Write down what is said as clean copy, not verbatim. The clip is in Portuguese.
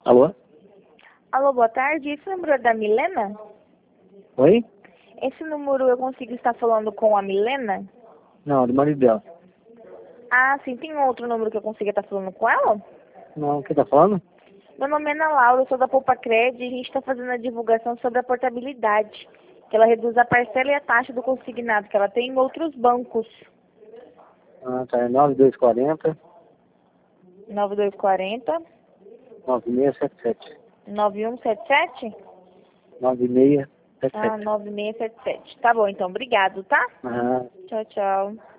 Alô? Alô, boa tarde. Esse número é da Milena? Oi? Esse número eu consigo estar falando com a Milena? Não, do marido dela. Ah, sim. Tem outro número que eu consiga estar falando com ela? Não, quem tá falando? Meu nome é Ana Laura, eu sou da Poupa Cred e a gente está fazendo a divulgação sobre a portabilidade, que ela reduz a parcela e a taxa do consignado que ela tem em outros bancos. Ah, tá. É 9240 9240 9677. 9177? 9677. Ah, 9677. Tá bom, então. Obrigado, tá? Ah. Tchau, tchau.